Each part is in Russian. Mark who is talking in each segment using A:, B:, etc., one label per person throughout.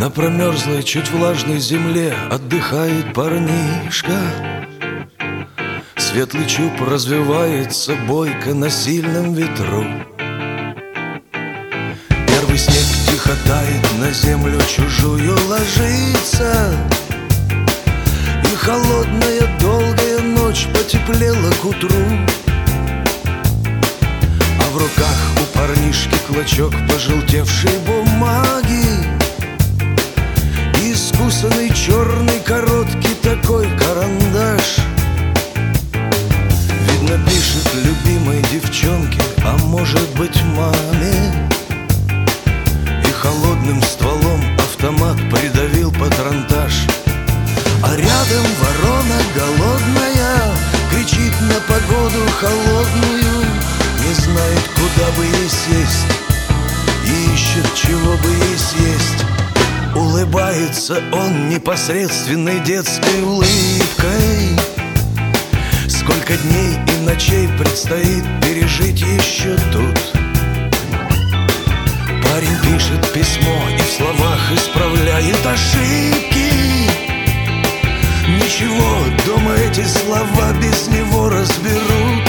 A: На промерзлой, чуть влажной земле отдыхает парнишка. Светлый чуб развивается бойко на сильном ветру. Первый снег тихо тает, на землю чужую ложится. И холодная долгая ночь потеплела к утру. А в руках у парнишки клочок пожелтевшей бумаги. Искусанный черный короткий такой карандаш. Видно, пишет любимой девчонке, а может быть маме. И холодным стволом автомат придавил патронтаж. А рядом ворона голодная кричит на погоду холодную. Не знает, куда бы ей сесть, и ищет, чего бы ей съесть. Улыбается он непосредственной детской улыбкой. Сколько дней и ночей предстоит пережить еще тут. Парень пишет письмо и в словах исправляет ошибки. Ничего, дома эти слова без него разберут.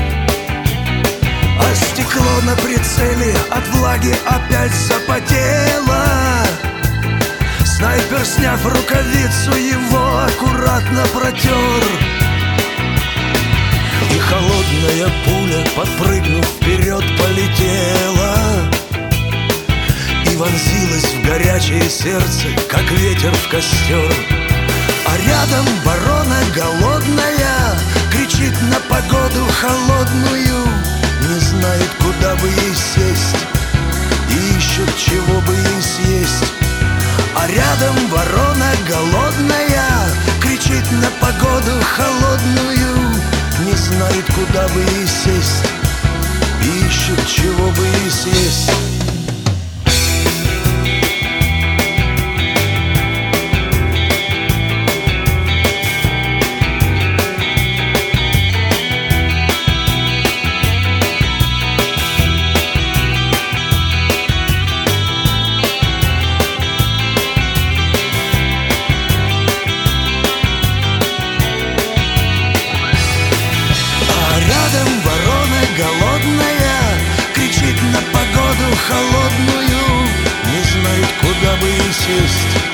A: А стекло на прицеле от влаги опять запотело. Снайпер, сняв рукавицу, его аккуратно протер. И холодная пуля, подпрыгнув вперед, полетела и вонзилась в горячее сердце, как ветер в костер. А рядом ворона голодная кричит на погоду холодную. Не знает, куда бы ей сесть, и ищет, чего бы ей съесть. А рядом ворона голодная кричит на погоду холодную. Не знает, куда бы ей сесть, и ищет, чего бы ей съесть. Голодная кричит на погоду холодную. Не знает, куда бы ей сесть,